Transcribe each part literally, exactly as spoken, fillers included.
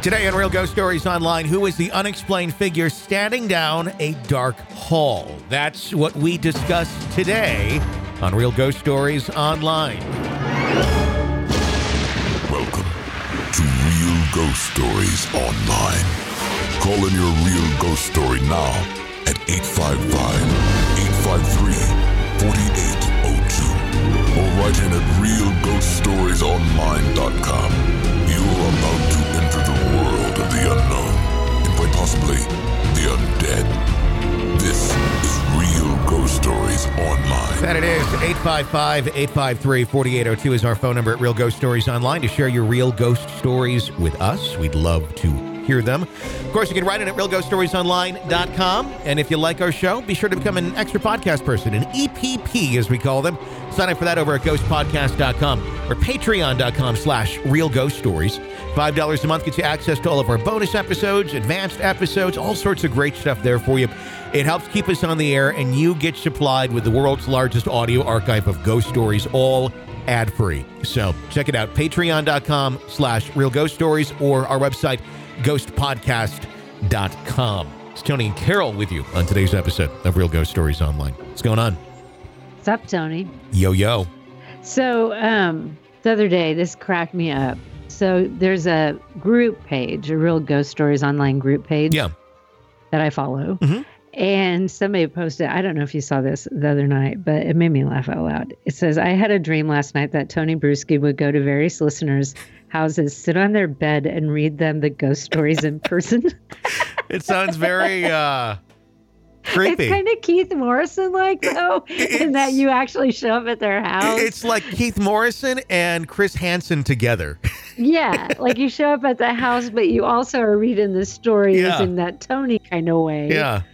Today on Real Ghost Stories Online, who is the unexplained figure standing down a dark hall? That's what we discuss today on Real Ghost Stories Online. Welcome to Real Ghost Stories Online. Call in your real ghost story now at eight five five, eight five three, four eight zero two or write in at real ghost stories online dot com. You're about to enter the world of the unknown and quite possibly the undead. This is Real Ghost Stories Online. That it is. eight five five, eight five three, four eight zero two is our phone number at Real Ghost Stories Online to share your real ghost stories with us. We'd love to hear them. Of course, you can write it at real ghost stories online dot com. And if you like our show, be sure to become an extra podcast person, an E P P as we call them. Sign up for that over at ghost podcast dot com or patreon dot com slash real ghost stories. five dollars a month gets you access to all of our bonus episodes, advanced episodes, all sorts of great stuff there for you. It helps keep us on the air, and you get supplied with the world's largest audio archive of ghost stories, all ad-free. So check it out, patreon dot com slash real ghost stories or our website, ghost podcast dot com. It's Tony and Carol with you on today's episode of Real Ghost Stories Online. What's going on? What's up, Tony? Yo, yo. So um, the other day, this cracked me up. So there's a group page, a Real Ghost Stories Online group page Yeah. that I follow. Mm-hmm. And somebody posted, I don't know if you saw this the other night, but it made me laugh out loud. It says, I had a dream last night that Tony Bruschi would go to various listeners' houses, sit on their bed, and read them the ghost stories in person. It sounds very uh, creepy. It's kind of Keith Morrison-like, though, in that you actually show up at their house. It's like Keith Morrison and Chris Hansen together. Yeah, like you show up at the house, but you also are reading the stories Yeah. in that Tony kind of way. Yeah.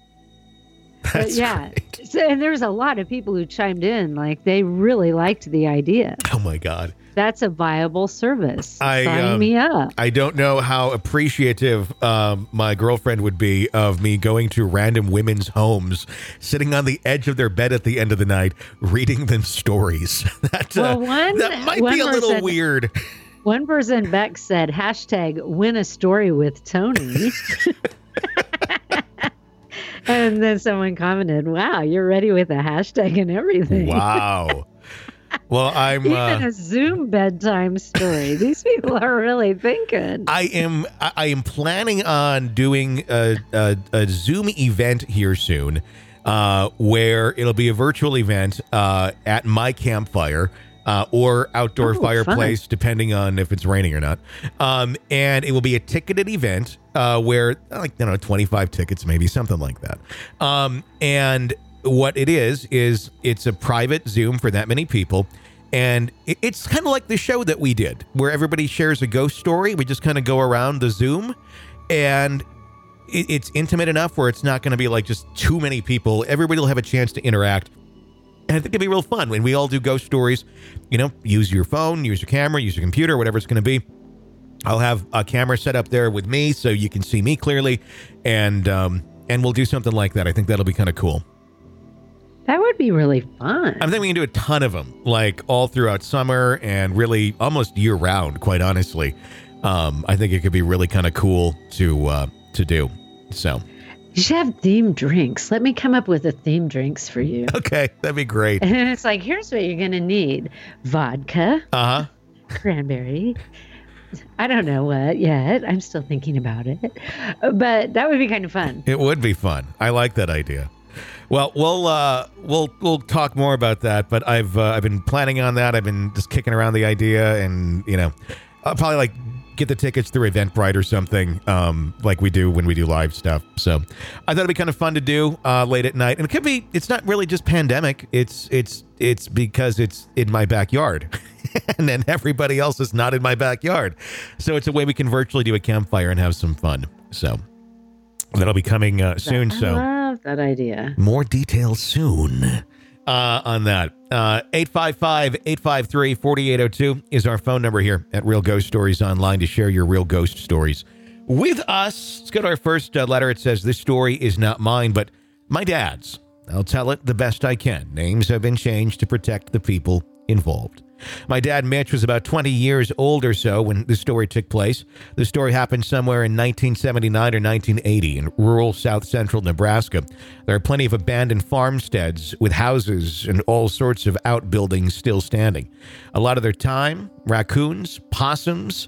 But That's yeah. great. So, and there's a lot of people who chimed in, like they really liked the idea. Oh, my God. That's a viable service. I, Sign um, me up. I don't know how appreciative um, my girlfriend would be of me going to random women's homes, sitting on the edge of their bed at the end of the night, reading them stories. that, uh, Well, one- that might one be a little person- weird. One person, Beck, said, hashtag win a story with Tony. And then someone commented, wow, you're ready with a hashtag and everything. Wow. Well, I'm. Even Uh, a Zoom bedtime story. These people are really thinking. I am. I I am planning on doing a, a, a Zoom event here soon, uh, where it'll be a virtual event uh, at my campfire. Uh, or outdoor Oh, fireplace, fun. depending on if it's raining or not. Um, and it will be a ticketed event uh, where, like, I don't know, twenty-five tickets, maybe something like that. Um, and what it is, is it's a private Zoom for that many people. And it, it's kind of like the show that we did, where everybody shares a ghost story. We just kind of go around the Zoom, and it, it's intimate enough where it's not going to be like just too many people. Everybody will have a chance to interact. And I think it'd be real fun when we all do ghost stories. You know, use your phone, use your camera, use your computer, whatever it's going to be. I'll have a camera set up there with me so you can see me clearly, and um, and we'll do something like that. I think that'll be kind of cool. That would be really fun. I think we can do a ton of them, like all throughout summer and really almost year round. Quite honestly, um, I think it could be really kind of cool to uh, to do. So. You should have themed drinks. Let me come up with a themed drinks for you. Okay, that'd be great. And then it's like, here's what you're going to need. Vodka, Uh-huh. cranberry. I don't know what yet. I'm still thinking about it. But that would be kind of fun. It would be fun. I like that idea. Well, we'll uh, we'll we'll talk more about that. But I've uh, I've been planning on that. I've been just kicking around the idea, and you know, I'll probably like get the tickets through Eventbrite or something, um, like we do when we do live stuff. So I thought it'd be kind of fun to do uh, late at night, and it could be. It's not really just pandemic. It's it's it's because it's in my backyard, and then everybody else is not in my backyard. So it's a way we can virtually do a campfire and have some fun. So that'll be coming uh, soon. I So love that idea. more details soon uh, on that. Uh, eight five five, eight five three, four eight zero two is our phone number here at Real Ghost Stories Online to share your real ghost stories with us. Let's go to our first uh, letter. It says, this story is not mine, but my dad's. I'll tell it the best I can. Names have been changed to protect the people involved. My dad, Mitch, was about twenty years old or so when this story took place. The story happened somewhere in nineteen seventy-nine or nineteen eighty in rural south central Nebraska. There are plenty of abandoned farmsteads with houses and all sorts of outbuildings still standing. A lot of their time, raccoons, possums,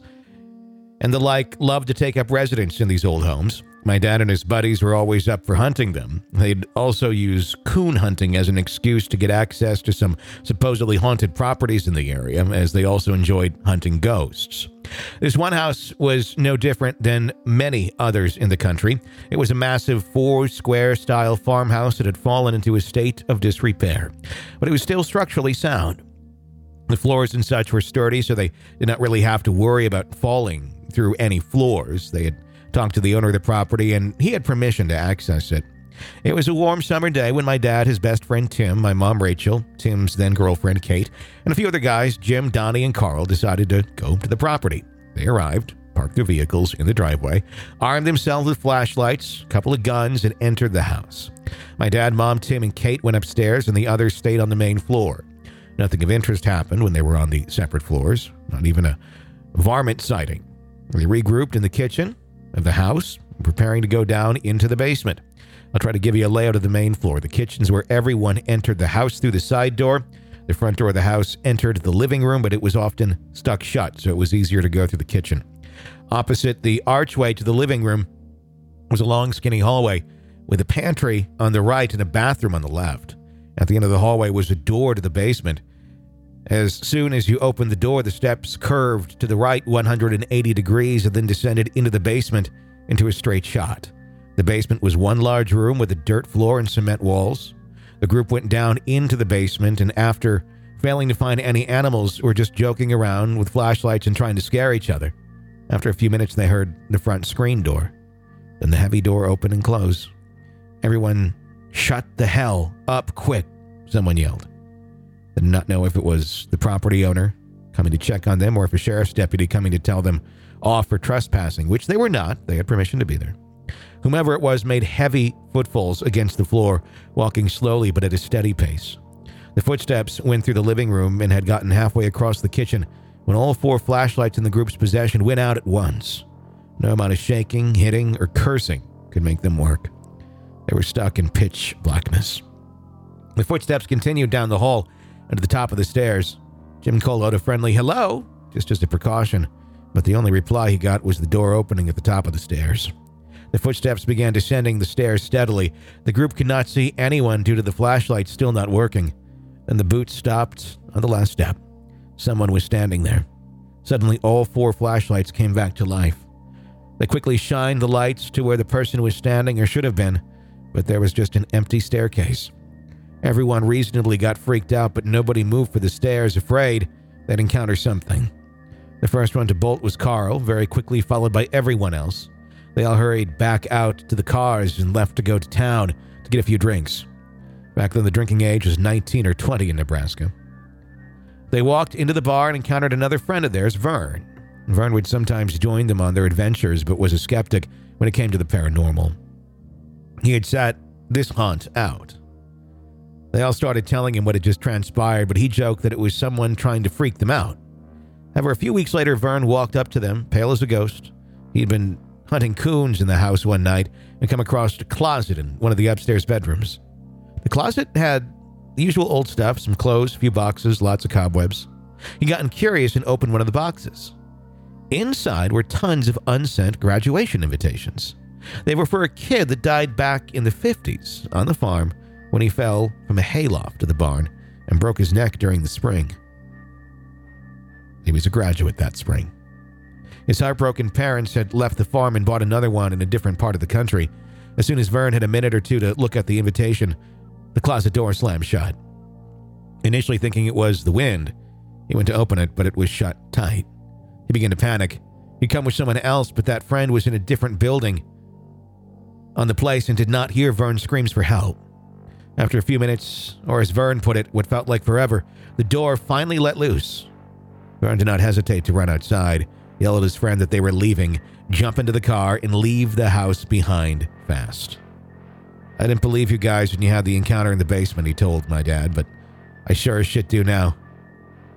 and the like loved to take up residence in these old homes. My dad and his buddies were always up for hunting them. They'd also use coon hunting as an excuse to get access to some supposedly haunted properties in the area, as they also enjoyed hunting ghosts. This one house was no different than many others in the country. It was a massive four-square-style farmhouse that had fallen into a state of disrepair, but it was still structurally sound. The floors and such were sturdy, so they did not really have to worry about falling through any floors. They had talked to the owner of the property, and he had permission to access it. It was a warm summer day when my dad, his best friend Tim, my mom Rachel, Tim's then-girlfriend Kate, and a few other guys, Jim, Donnie, and Carl, decided to go to the property. They arrived, parked their vehicles in the driveway, armed themselves with flashlights, a couple of guns, and entered the house. My dad, mom, Tim, and Kate went upstairs, and the others stayed on the main floor. Nothing of interest happened when they were on the separate floors, not even a varmint sighting. They regrouped in the kitchen of the house, preparing to go down into the basement. I'll try to give you a layout of the main floor. The kitchen's where everyone entered the house through the side door. The front door of the house entered the living room, but it was often stuck shut, so it was easier to go through the kitchen. Opposite the archway to the living room was a long, skinny hallway with a pantry on the right and a bathroom on the left. At the end of the hallway was a door to the basement. As soon as you opened the door, the steps curved to the right one hundred eighty degrees and then descended into the basement into a straight shot. The basement was one large room with a dirt floor and cement walls. The group went down into the basement, and after failing to find any animals, were just joking around with flashlights and trying to scare each other. After a few minutes, they heard the front screen door. Then the heavy door open and close. Everyone, shut the hell up quick, someone yelled. They did not know if it was the property owner coming to check on them or if a sheriff's deputy coming to tell them off for trespassing, which they were not. They had permission to be there. Whomever it was made heavy footfalls against the floor, walking slowly but at a steady pace. The footsteps went through the living room and had gotten halfway across the kitchen when all four flashlights in the group's possession went out at once. No amount of shaking, hitting, or cursing could make them work. They were stuck in pitch blackness. The footsteps continued down the hall and to the top of the stairs. Jim called out a friendly hello, just as a precaution, but the only reply he got was the door opening at the top of the stairs. The footsteps began descending the stairs steadily. The group could not see anyone due to the flashlight still not working. Then the boots stopped on the last step. Someone was standing there. Suddenly, all four flashlights came back to life. They quickly shined the lights to where the person was standing or should have been, but there was just an empty staircase. Everyone reasonably got freaked out, but nobody moved for the stairs, afraid they'd encounter something. The first one to bolt was Carl, very quickly followed by everyone else. They all hurried back out to the cars and left to go to town to get a few drinks. Back then, the drinking age was nineteen or twenty in Nebraska. They walked into the bar and encountered another friend of theirs, Vern. Vern would sometimes join them on their adventures, but was a skeptic when it came to the paranormal. He had sat this haunt out. They all started telling him what had just transpired, but he joked that it was someone trying to freak them out. However, a few weeks later, Vern walked up to them, pale as a ghost. He had been hunting coons in the house one night and come across a closet in one of the upstairs bedrooms. The closet had the usual old stuff, some clothes, a few boxes, lots of cobwebs. He got curious and opened one of the boxes. Inside were tons of unsent graduation invitations. They were for a kid that died back in the fifties on the farm when he fell from a hayloft to the barn and broke his neck during the spring. He was a graduate that spring. His heartbroken parents had left the farm and bought another one in a different part of the country. As soon as Vern had a minute or two to look at the invitation, the closet door slammed shut. Initially thinking it was the wind, he went to open it, but it was shut tight. He began to panic. He'd come with someone else, but that friend was in a different building on the place and did not hear Vern's screams for help. After a few minutes, or as Vern put it, what felt like forever, the door finally let loose. Vern did not hesitate to run outside, yell at his friend that they were leaving, jump into the car, and leave the house behind fast. I didn't believe you guys when you had the encounter in the basement, he told my dad, but I sure as shit do now.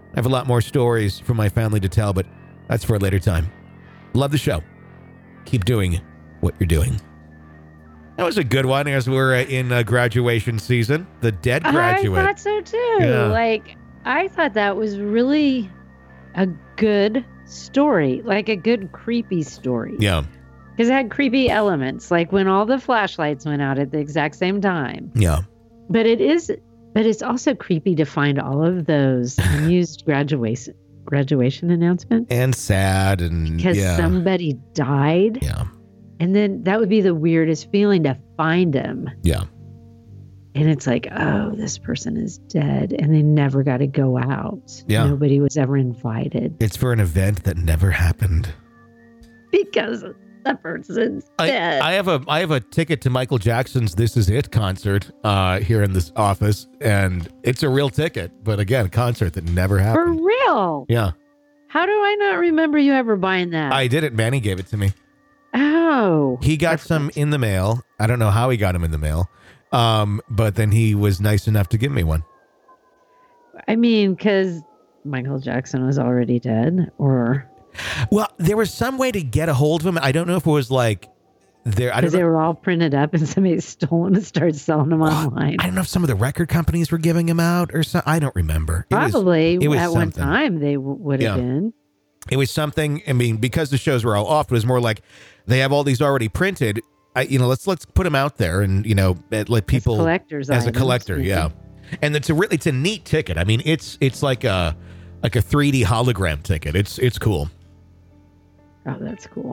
I have a lot more stories from my family to tell, but that's for a later time. Love the show. Keep doing what you're doing. That was a good one as we're uh, in uh, graduation season. The Dead Graduate. I thought so too. Yeah. Like, I thought that was really a good story, like a good creepy story. Yeah. Because it had creepy elements, like when all the flashlights went out at the exact same time. Yeah. But it is, but it's also creepy to find all of those unused graduation graduation announcements. And sad and because yeah. somebody died. Yeah. And then that would be the weirdest feeling to find them. Yeah. And it's like, oh, this person is dead. And they never got to go out. Yeah. Nobody was ever invited. It's for an event that never happened. Because the person's I, dead. I have a I have a ticket to Michael Jackson's This Is It concert uh, here in this office. And it's a real ticket. But again, a concert that never For happened. real? Yeah. How do I not remember you ever buying that? I did it. Manny gave it to me. Oh. He got some in the mail. I don't know how he got them in the mail. Um, but then he was nice enough to give me one. I mean, because Michael Jackson was already dead, or Well, there was some way to get a hold of him. I don't know if it was like there. I don't because they know. were all printed up and somebody stole them and started selling them online. I don't know if some of the record companies were giving him out or something. I don't remember. It was- Probably it was at one something. time they w- would have Yeah. been. It was something. I mean, because the shows were all off, it was more like they have all these already printed. I, you know, let's let's put them out there and you know let people As collectors as a items, collector, maybe. yeah. And it's a really it's a neat ticket. I mean, it's it's like a like a three D hologram ticket. It's it's cool. Oh, that's cool.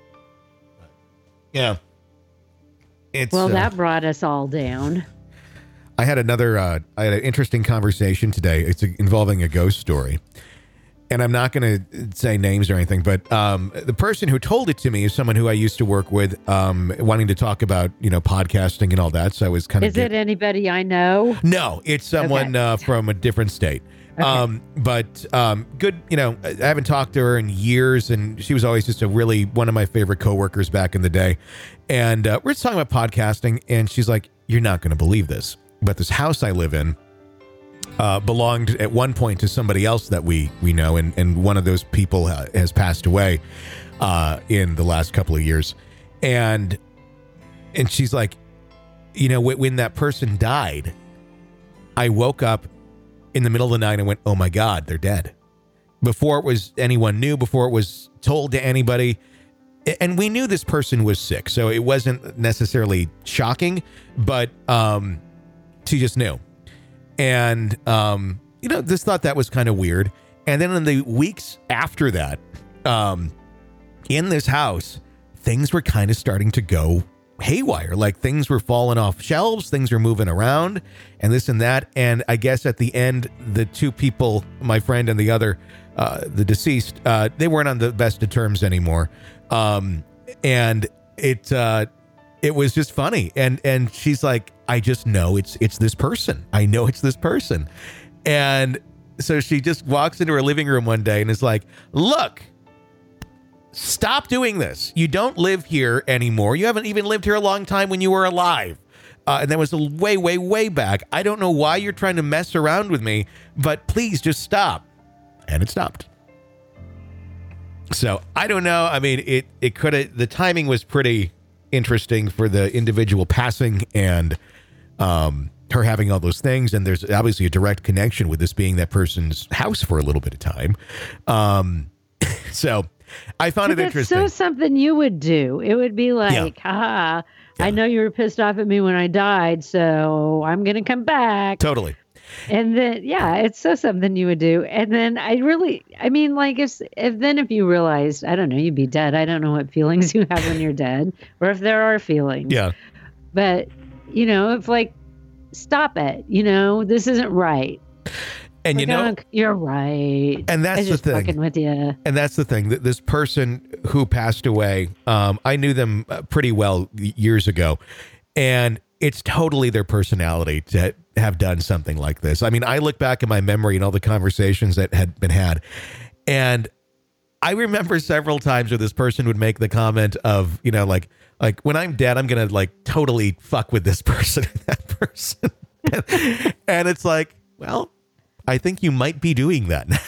Yeah. It's Well, uh, that brought us all down. I had another uh, I had an interesting conversation today. It's a, involving a ghost story. And I'm not going to say names or anything, but um, the person who told it to me is someone who I used to work with, um, wanting to talk about, you know, podcasting and all that. So I was kind of... Is it anybody I know? No, it's someone Okay. uh, from a different state. Okay. Um, but um, good, you know, I haven't talked to her in years, and she was always just a really one of my favorite coworkers back in the day. And uh, we're just talking about podcasting, and she's like, "You're not going to believe this, but this house I live in uh, belonged at one point to somebody else that we we know, and and one of those people uh, has passed away uh, in the last couple of years, and and she's like, you know, when, when that person died, I woke up in the middle of the night and went, oh my God, they're dead. Before it was anyone knew, before it was told to anybody. And we knew this person was sick, so it wasn't necessarily shocking, but um, she just knew. And, um, you know, just thought that was kind of weird. And then in the weeks after that, um, in this house, things were kind of starting to go haywire. Like things were falling off shelves, things were moving around and this and that. And I guess at the end, the two people, my friend and the other, uh, the deceased, uh, they weren't on the best of terms anymore. Um, and it, uh, it was just funny. And, and she's like, I just know it's, it's this person. I know it's this person. And so she just walks into her living room one day and is like, look, stop doing this. You don't live here anymore. You haven't even lived here a long time when you were alive. Uh, and that was way, way, way back. I don't know why you're trying to mess around with me, but please just stop. And it stopped. So I don't know. I mean, it, it could have, the timing was pretty interesting for the individual passing and um, her having all those things. And there's obviously a direct connection with this being that person's house for a little bit of time. Um, so I found But it that's interesting. so something you would do. It would be like, Yeah. haha, Yeah. I know you were pissed off at me when I died, so I'm going to come back. Totally. And then, yeah, it's so something you would do. And then I really, I mean, like if, if then if you realized, I don't know, you'd be dead. I don't know what feelings you have when you're dead or if there are feelings. Yeah. But, you know, if like, stop it, you know, this isn't right. And Like, you know, oh, you're right. and that's I the just thing. fucking with you. And that's the thing, that this person who passed away, um, I knew them uh, pretty well years ago, and it's totally their personality to have done something like this. I mean, I look back at my memory and all the conversations that had been had, and I remember several times where this person would make the comment of, you know, like, like when I'm dead, I'm going to like totally fuck with this person and that person. And it's like, well, I think you might be doing that now.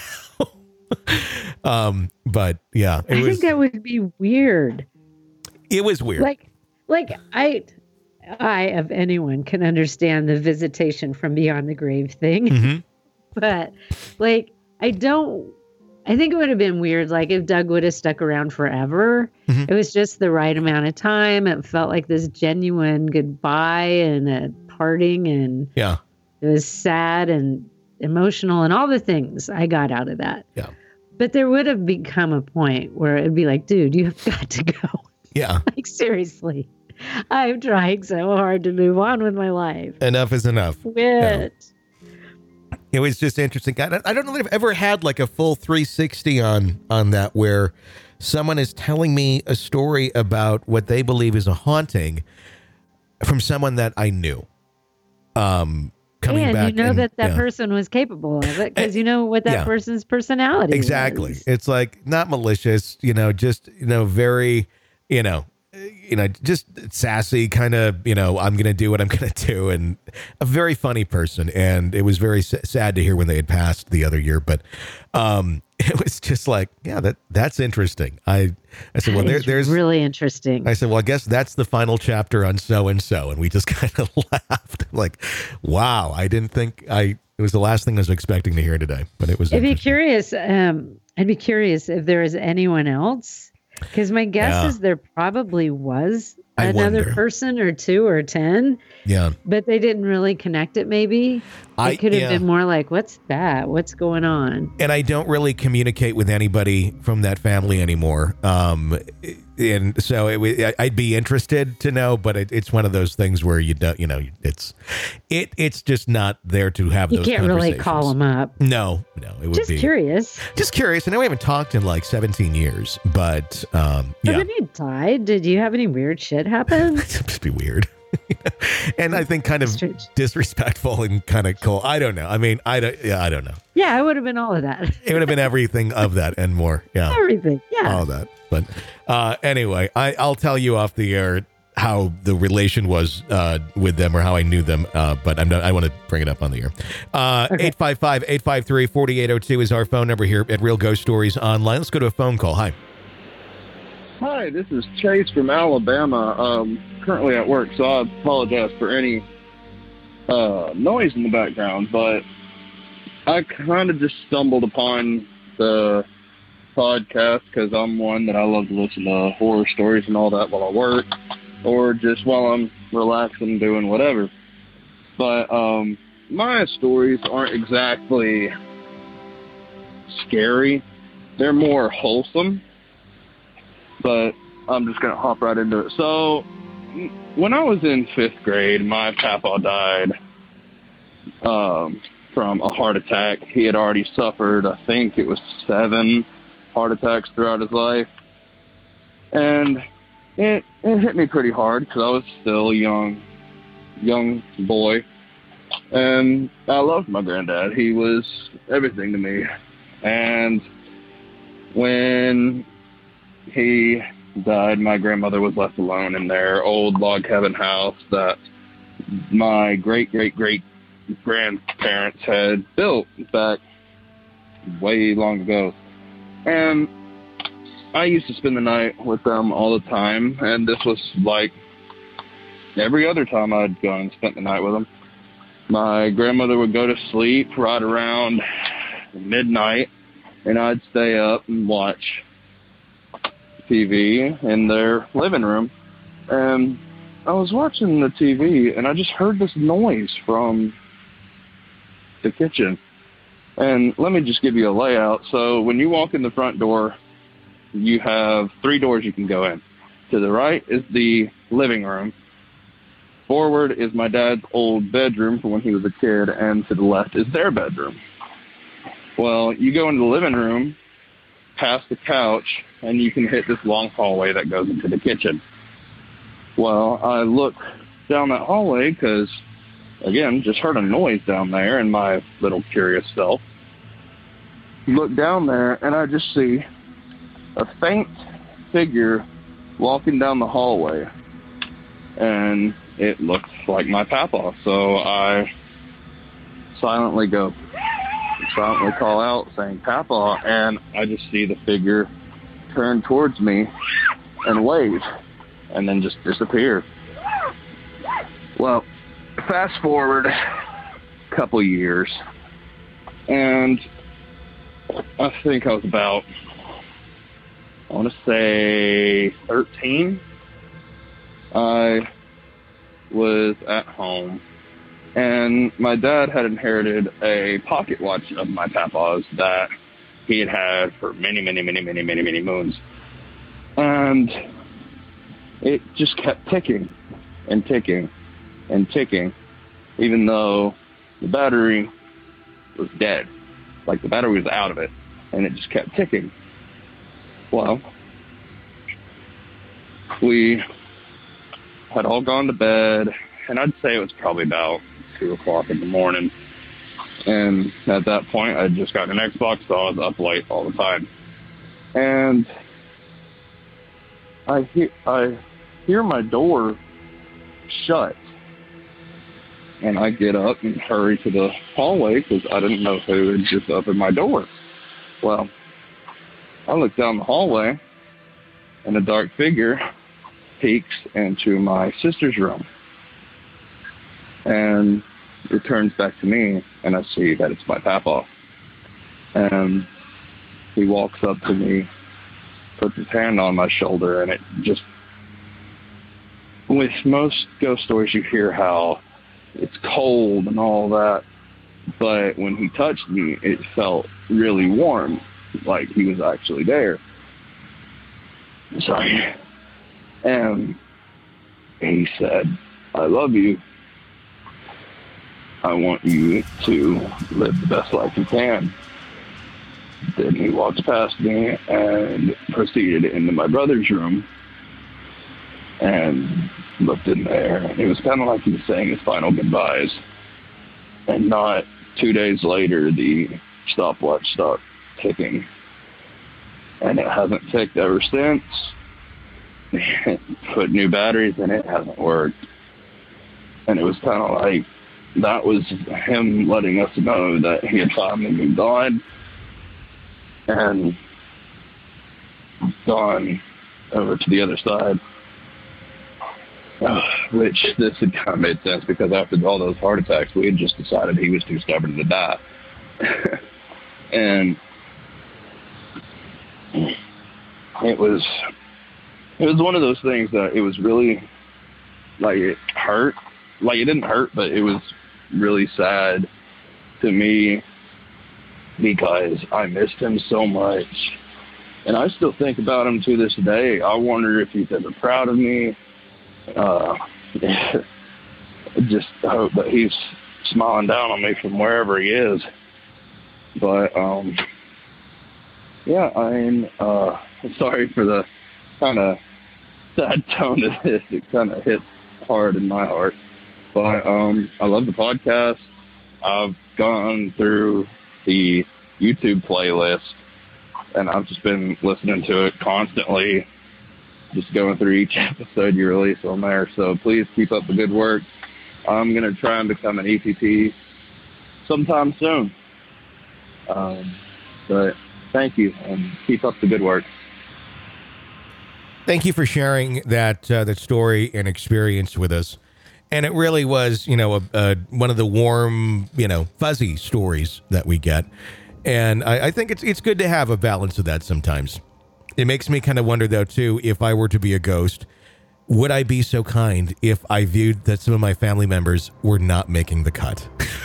um, but yeah, it I was, think that would be weird. It was weird. Like, like I, I of anyone can understand the visitation from beyond the grave thing, Mm-hmm. but like I don't. I think it would have been weird, like if Doug would have stuck around forever. Mm-hmm. It was just the right amount of time. It felt like this genuine goodbye and a parting, and Yeah. it was sad and emotional and all the things I got out of that. Yeah. But there would have become a point where it'd be like, dude, you have got to go. Yeah. Like, seriously, I'm trying so hard to move on with my life. Enough is enough. Quit. It was just interesting. I don't, I don't know that I've ever had like a full three sixty on on that, where someone is telling me a story about what they believe is a haunting from someone that I knew. Um, coming and back, you know and, that that yeah. person was capable of it because you know what that Yeah. person's personality Exactly. was. It's like not malicious, you know, just, you know, very, you know, you know, just sassy kind of, you know, I'm going to do what I'm going to do. And a very funny person. And it was very s- sad to hear when they had passed the other year. But um, it was just like, yeah, that that's interesting. I, I said, well, there, It's there's really interesting. I said, well, I guess that's the final chapter on so-and-so. And we just kind of laughed like, wow, I didn't think I, it was the last thing I was expecting to hear today, but it was I'd be interesting. curious. Um, I'd be curious if there is anyone else, because my guess Yeah. is there probably was I another wonder. person or two or ten, Yeah. but they didn't really connect it. Maybe I- it could have yeah. been more like, "What's that? What's going on?" And I don't really communicate with anybody from that family anymore. Um, and so it, w- I'd be interested to know, but it, it's one of those things where you don't, you know, it's, it, it's just not there to have You those can't really conversations. call them up. No, no, it would Just be curious. just curious. I know we haven't talked in like seventeen years, but um, So yeah, when you died, did you have any weird shit happen? it'd just be weird. And I think kind of Strange. disrespectful and kind of cool. I don't know. I mean, I don't, yeah, I don't know. Yeah, I would have been all of that. It would have been everything of that and more. Yeah. Everything. Yeah. All that. But uh, anyway, I, I'll tell you off the air how the relation was uh, with them or how I knew them. Uh, but I'm not, I want to bring it up on the air. Uh, Okay. eight five five, eight five three, four eight zero two is our phone number here at Real Ghost Stories Online. Let's go to a phone call. Hi. Hi, this is Chase from Alabama. Um, currently at work, so I apologize for any uh, noise in the background, but I kind of just stumbled upon the podcast because I'm one that I love to listen to horror stories and all that while I work, or just while I'm relaxing doing whatever. But um, my stories aren't exactly scary. They're more wholesome. But I'm just going to hop right into it. So, when I was in fifth grade, my papa died um, from a heart attack. He had already suffered, I think it was seven heart attacks throughout his life. And it, it hit me pretty hard because I was still a young, young boy. And I loved my granddad. He was everything to me. And when he died, my grandmother was left alone in their old log cabin house that my great-great-great-grandparents had built back way long ago. And I used to spend the night with them all the time, and this was like every other time I'd gone and spent the night with them. My grandmother would go to sleep right around midnight, and I'd stay up and watch T V in their living room. And I was watching the T V and I just heard this noise from the kitchen. And let me just give you a layout. So when you walk in the front door, you have three doors you can go in. To the right is the living room. Forward is my dad's old bedroom from when he was a kid, and to the left is their bedroom. Well, you go into the living room, past the couch, and you can hit this long hallway that goes into the kitchen. Well, I look down that hallway because, again, just heard a noise down there in my little curious self. Look down there, and I just see a faint figure walking down the hallway. And it looks like my papa, so I silently go, silently call out saying, Papa, and I just see the figure turn towards me and wave and then just disappear. Well, fast forward a couple years, and I think I was about, I want to say thirteen. I was at home, and my dad had inherited a pocket watch of my papa's that he had had for many, many, many, many, many, many moons. And it just kept ticking and ticking and ticking, even though the battery was dead. Like, the battery was out of it, and it just kept ticking. Well, we had all gone to bed, and I'd say it was probably about two o'clock in the morning. And at that point, I'd just gotten an Xbox, so I was up late all the time. And I hear, I hear my door shut. And I get up and hurry to the hallway because I didn't know who had just opened my door. Well, I look down the hallway, and a dark figure peeks into my sister's room. And it turns back to me, and I see that it's my papa. And he walks up to me, puts his hand on my shoulder, and it just... With most ghost stories, you hear how it's cold and all that, but when he touched me, it felt really warm, like he was actually there. Sorry. And he said, I love you. I want you to live the best life you can. Then he walked past me and proceeded into my brother's room and looked in there. And it was kind of like he was saying his final goodbyes. And not two days later, the stopwatch stopped ticking. And it hasn't ticked ever since. Put new batteries in it, hasn't worked. And it was kind of like that was him letting us know that he had finally moved on and gone over to the other side. Uh, which this had kind of made sense because after all those heart attacks, we had just decided he was too stubborn to die. And it was it was one of those things that it was really, like, it hurt. Like, it didn't hurt, but it was really sad to me because I missed him so much. And I still think about him to this day. I wonder if he's ever proud of me. Uh, just hope that he's smiling down on me from wherever he is. But, um, yeah, I'm uh, sorry for the kind of sad tone of this. It kind of hits hard in my heart. But um, I love the podcast. I've gone through the YouTube playlist, and I've just been listening to it constantly, just going through each episode you release on there. So please keep up the good work. I'm going to try and become an E P P sometime soon. Um, but thank you, and keep up the good work. Thank you for sharing that uh, that story and experience with us. And it really was, you know, a, a, one of the warm, you know, fuzzy stories that we get. And I, I think it's it's good to have a balance of that sometimes. It makes me kind of wonder, though, too, if I were to be a ghost, would I be so kind if I viewed that some of my family members were not making the cut?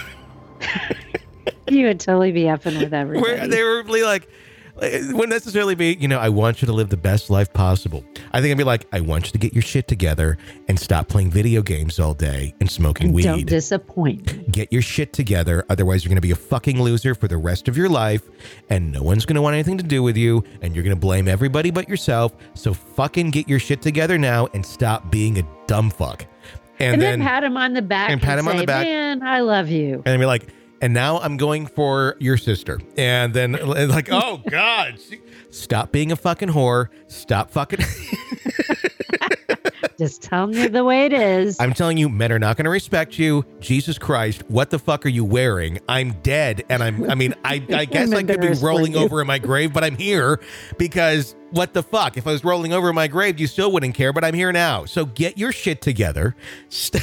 You would totally be effing with everybody. Where they were really like, it wouldn't necessarily be, you know, I want you to live the best life possible. I think I'd be like, I want you to get your shit together and stop playing video games all day and smoking weed. Don't disappoint me. Get your shit together. Otherwise, you're going to be a fucking loser for the rest of your life, and no one's going to want anything to do with you, and you're going to blame everybody but yourself. So fucking get your shit together now and stop being a dumb fuck. And, And then, then pat him on the back and pat him say, on the back. Man, I love you. and then be like, and now I'm going for your sister. And then like, oh God, stop being a fucking whore. Stop fucking. Just tell me the way it is. I'm telling you, men are not going to respect you. Jesus Christ, what the fuck are you wearing? I'm dead, and I'm. I mean, I, I guess I could be rolling over in my grave, but I'm here because what the fuck? If I was rolling over in my grave, you still wouldn't care. But I'm here now, so get your shit together. St-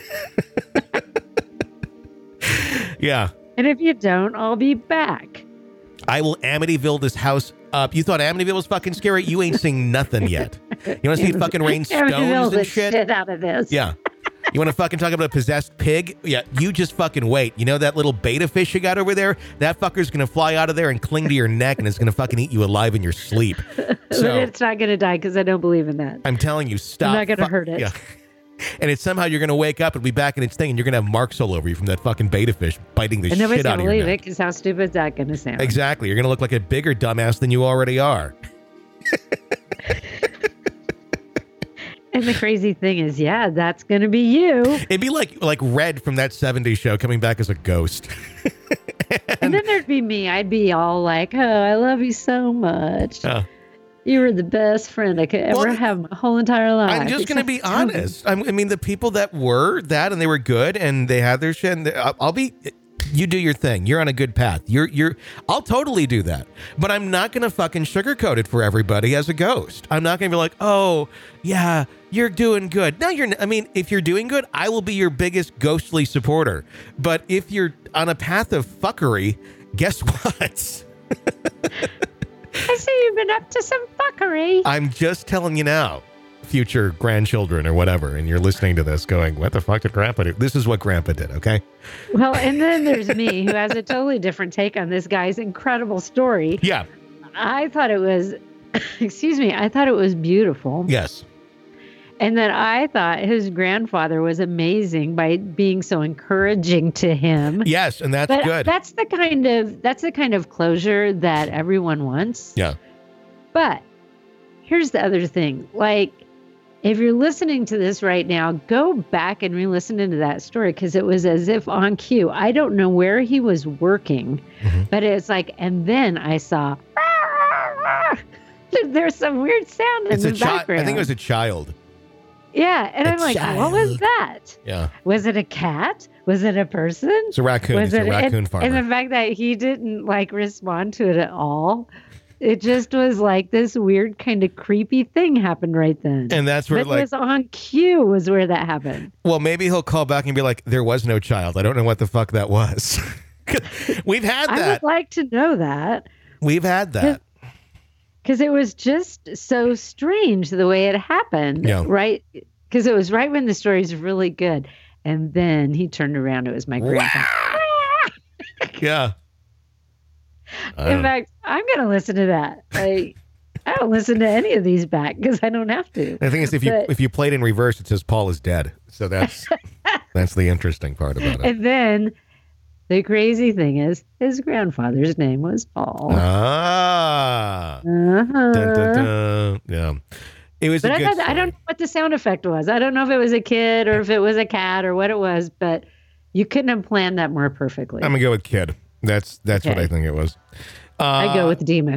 yeah. And if you don't, I'll be back. I will Amityville this house up. You thought Amityville was fucking scary? You ain't seen nothing yet. You want to see fucking rain stones and shit? shit out of this. Yeah. You want to fucking talk about a possessed pig? Yeah, you just fucking wait. You know that little beta fish you got over there? That fucker's going to fly out of there and cling to your neck and it's going to fucking eat you alive in your sleep. So, it's not going to die because I don't believe in that. I'm telling you, stop. I'm not going to fu- hurt it. Yeah. And it's somehow you're going to wake up and be back in its thing and you're going to have marks all over you from that fucking beta fish biting the and shit out of your neck. nobody's going to believe it because how stupid is that going to sound? Exactly. You're going to look like a bigger dumbass than you already are. And the crazy thing is, yeah, that's going to be you. It'd be like like Red from that seventies show coming back as a ghost. and, and then there'd be me. I'd be all like, oh, I love you so much. Uh, You were the best friend I could ever well, have my whole entire life. I'm just going to be honest. I'm, I mean, the people that were that and they were good and they had their shit. And I'll, I'll be. You do your thing. You're on a good path. You're you're. I'll totally do that. But I'm not going to fucking sugarcoat it for everybody as a ghost. I'm not going to be like, oh yeah, you're doing good. No, you're. I mean, if you're doing good, I will be your biggest ghostly supporter. But if you're on a path of fuckery, guess what? I see you've been up to some fuckery. I'm just telling you now, future grandchildren or whatever, and you're listening to this going, what the fuck did Grandpa do? This is what Grandpa did, okay? Well, and then there's me, who has a totally different take on this guy's incredible story. Yeah. I thought it was, excuse me, I thought it was beautiful. Yes. And then I thought his grandfather was amazing by being so encouraging to him. Yes, and that's but good. That's the kind of that's the kind of closure that everyone wants. Yeah. But here's the other thing. Like, if you're listening to this right now, go back and re-listen to that story because it was as if on cue. I don't know where he was working, mm-hmm. but it's like, and then I saw there's some weird sound in it's the a chi- background. I think it was a child. Yeah, and a I'm like, child. what was that? Yeah. Was it a cat? Was it a person? It's a raccoon. Was it's it, a raccoon and, farmer. And the fact that he didn't like respond to it at all, it just was like this weird kind of creepy thing happened right then. And that's where it like was on cue was where that happened. Well, maybe he'll call back and be like, there was no child. I don't know what the fuck that was. We've had that. I would like to know that. We've had that. Because it was just so strange the way it happened, yeah. right? Because it was right when the story's really good. And then he turned around. It was my grandpa. Yeah. In fact, I'm going to listen to that. Like, I don't listen to any of these back because I don't have to. The thing is, if you but, if you played in reverse, it says Paul is dead. So that's that's the interesting part about it. And then the crazy thing is, his grandfather's name was Paul. Ah. Uh-huh. Dun, dun, dun. Yeah. It was but a I, good thought, story. I don't know what the sound effect was. I don't know if it was a kid or if it was a cat or what it was, but you couldn't have planned that more perfectly. I'm going to go with kid. That's that's okay. What I think it was. Uh, I go with demon.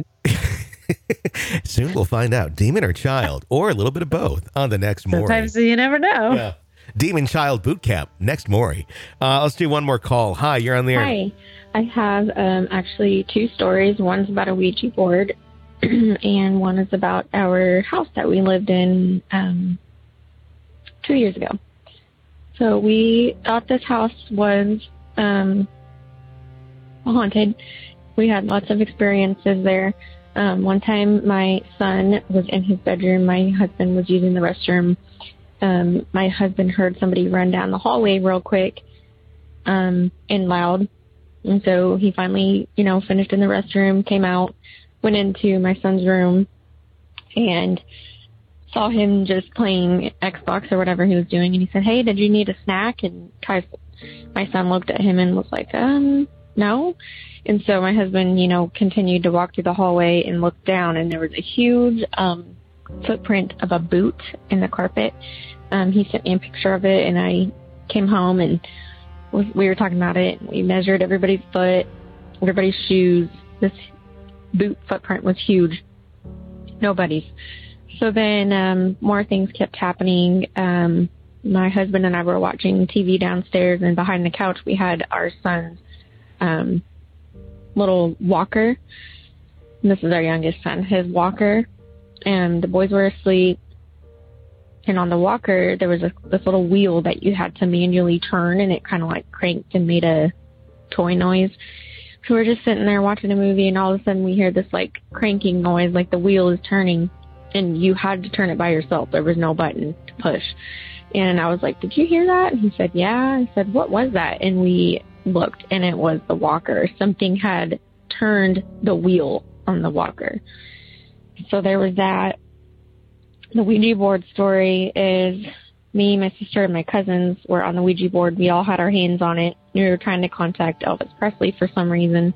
Soon we'll find out. Demon or child, or a little bit of both on the next Maury. Sometimes you never know. Yeah. Demon Child Boot Camp, next Maury. Uh, let's do one more call. Hi, you're on the air. Hi. I have um, actually two stories. One's about a Ouija board, and one is about our house that we lived in um, two years ago. So we thought this house was um, haunted. We had lots of experiences there. Um, one time my son was in his bedroom. My husband was using the restroom. Um, my husband heard somebody run down the hallway real quick um, and loud. And so he finally, you know, finished in the restroom, came out, went into my son's room, and saw him just playing Xbox or whatever he was doing. And he said, "Hey, did you need a snack?" And Kai, my son looked at him and was like, um, no. And so my husband, you know, continued to walk through the hallway and look down, and there was a huge um, footprint of a boot in the carpet. Um, he sent me a picture of it, and I came home and we were talking about it. We measured everybody's foot, everybody's shoes. This boot footprint was huge. Nobody's. So then um, more things kept happening. Um, my husband and I were watching T V downstairs, and behind the couch we had our son's um, little walker. And this is our youngest son, his walker. And the boys were asleep. And on the walker, there was a, this little wheel that you had to manually turn, and it kind of like cranked and made a toy noise. So we're just sitting there watching a movie, and all of a sudden we hear this like cranking noise, like the wheel is turning, and you had to turn it by yourself. There was no button to push. And I was like, did you hear that? And he said, yeah. I said, what was that? And we looked, and it was the walker. Something had turned the wheel on the walker. So there was that. The Ouija board story is me, my sister, and my cousins were on the Ouija board. We all had our hands on it. We were trying to contact Elvis Presley for some reason.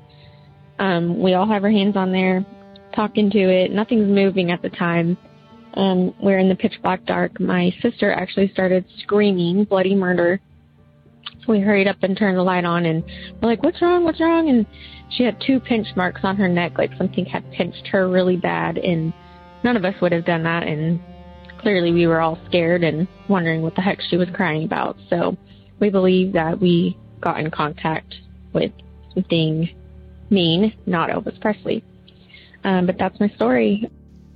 Um, we all have our hands on there, talking to it. Nothing's moving at the time. Um, we're in the pitch black dark. My sister actually started screaming bloody murder. So we hurried up and turned the light on, and we're like, what's wrong, what's wrong? And she had two pinch marks on her neck, like something had pinched her really bad, and none of us would have done that, and clearly we were all scared and wondering what the heck she was crying about. So we believe that we got in contact with something mean, not Elvis Presley. Um, but that's my story.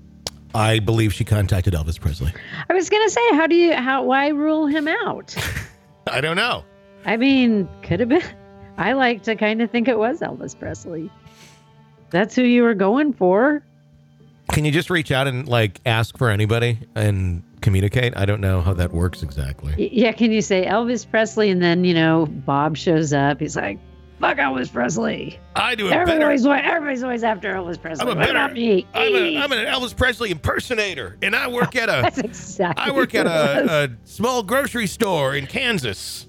I believe she contacted Elvis Presley. I was going to say, how do you, how, why rule him out? I don't know. I mean, could have been. I like to kind of think it was Elvis Presley. That's who you were going for. Can you just reach out and like ask for anybody and communicate? I don't know how that works exactly. Yeah, can you say Elvis Presley, and then, you know, Bob shows up. He's like, fuck Elvis Presley. I do it everybody's better. Always, everybody's always after Elvis Presley. I'm a What better, about me? I'm, a, I'm an Elvis Presley impersonator, and I work at a That's exactly I work at a, a small grocery store in Kansas.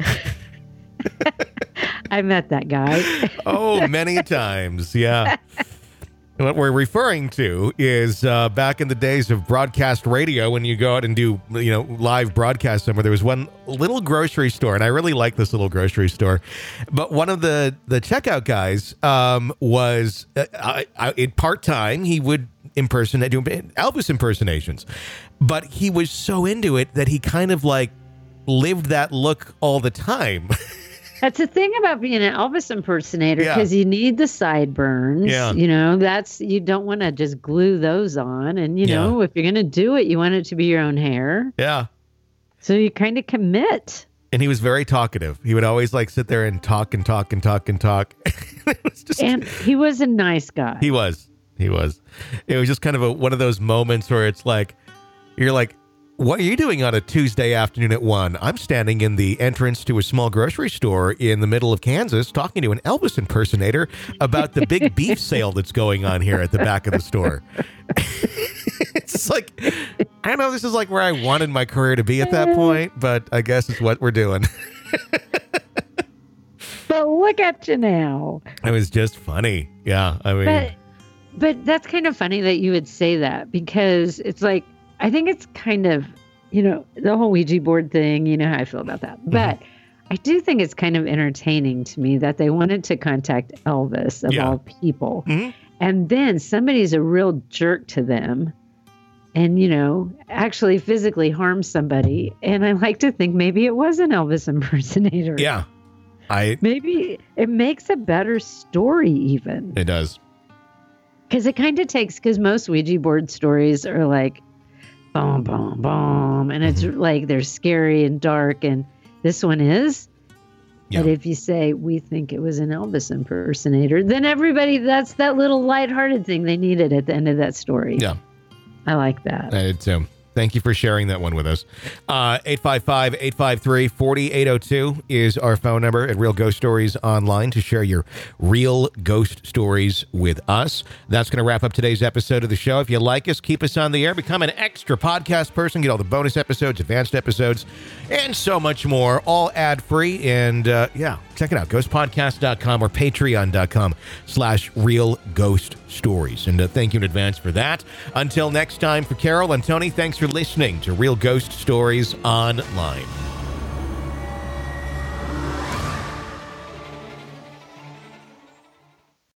I met that guy. Oh, many times. Yeah. What we're referring to is uh, back in the days of broadcast radio, when you go out and do, you know, live broadcast somewhere, there was one little grocery store, and I really like this little grocery store. But one of the, the checkout guys um, was uh, I, I, in part-time. He would impersonate, do Elvis impersonations. But he was so into it that he kind of like lived that look all the time. That's the thing about being an Elvis impersonator, because Yeah. you need the sideburns. Yeah. You know, that's, you don't want to just glue those on. And, you Yeah. know, if you're going to do it, you want it to be your own hair. Yeah. So you kind of commit. And he was very talkative. He would always like sit there and talk and talk and talk and talk. It was just, And he was a nice guy. he was. He was. It was just kind of a, one of those moments where it's like, you're like, what are you doing on a Tuesday afternoon at one? I'm standing in the entrance to a small grocery store in the middle of Kansas talking to an Elvis impersonator about the big beef sale that's going on here at the back of the store. It's like, I don't know, this is like where I wanted my career to be at that point, but I guess it's what we're doing. But look at you now. It was just funny. Yeah, I mean. But, but that's kind of funny that you would say that, because it's like, I think it's kind of, you know, the whole Ouija board thing, you know how I feel about that. But mm-hmm. I do think it's kind of entertaining to me that they wanted to contact Elvis of Yeah. all people. Mm-hmm. And then somebody's a real jerk to them and, you know, actually physically harm somebody. And I like to think maybe it was an Elvis impersonator. Yeah. I. Maybe it makes a better story even. It does. Because it kind of takes, because most Ouija board stories are like, boom, boom, boom. And it's like they're scary and dark. And this one is. Yeah. But if you say, we think it was an Elvis impersonator, then everybody, that's that little lighthearted thing they needed at the end of that story. Yeah. I like that. I did too. Thank you for sharing that one with us. Uh, eight five five, eight five three, four eight zero two is our phone number at Real Ghost Stories Online to share your real ghost stories with us. That's going to wrap up today's episode of the show. If you like us, keep us on the air. Become an extra podcast person. Get all the bonus episodes, advanced episodes, and so much more, all ad-free. And uh, yeah, check it out, ghost podcast dot com or patreon dot com slash real ghost stories. And uh, thank you in advance for that. Until next time, for Carol and Tony, thanks for listening to Real Ghost Stories Online.